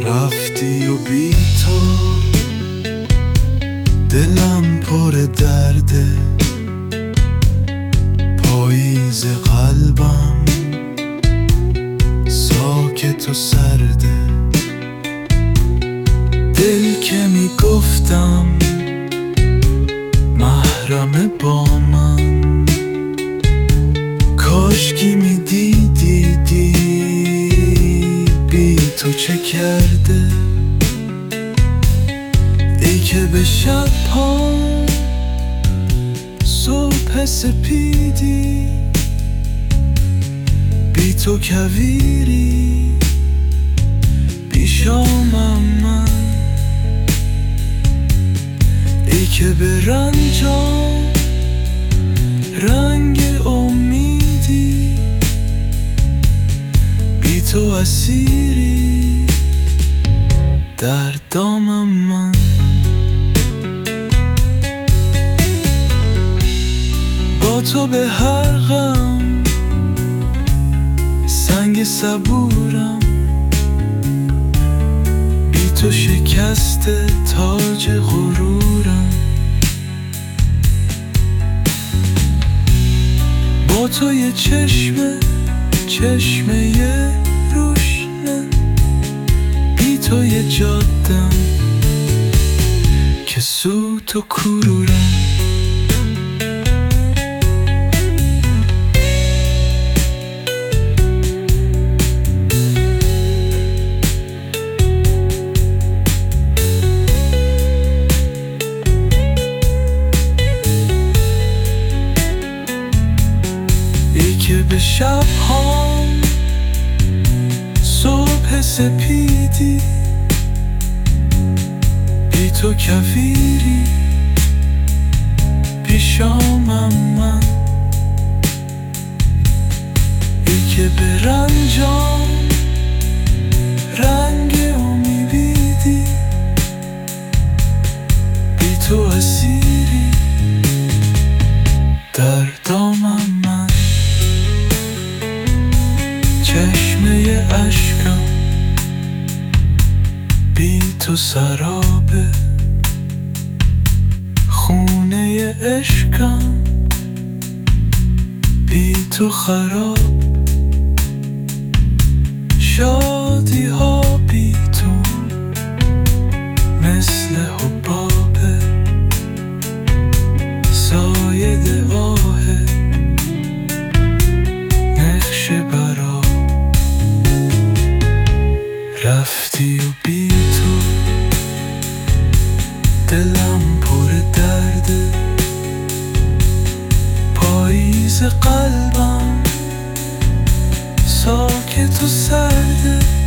رفتی و بی تو دلم پر درده، پاییز قلبم ساکت و سرده. دل که میگفتم محرم با من، کاشکی میدیدی بی تو چه کرده. ای که به شب ها صبح سپیدی، بی تو کویری بی شامم من. ای که به رنجام رنگ امیدی، بی تو اسیری در دامم من. با تو به هر غم سنگ صبورم، بی تو شکست تاج غرورم. با تو یه چشمه روشنه، بی تو یه جادم که سوت و کرورم. که به شب ها صبح سپیدی، بی تو کویری بی شامم من. ای که به رنجام رنگ امیدی، بی تو اسیری در دامم من. چشمه اشکم بی تو سرابه، خونه عشقم بی تو خراب. شادی ها بی تو مثل حبابه، سایه آه نقش برا. رفتی و بی تو دلم پر درده، پاییز قلبم ساکت و سرده.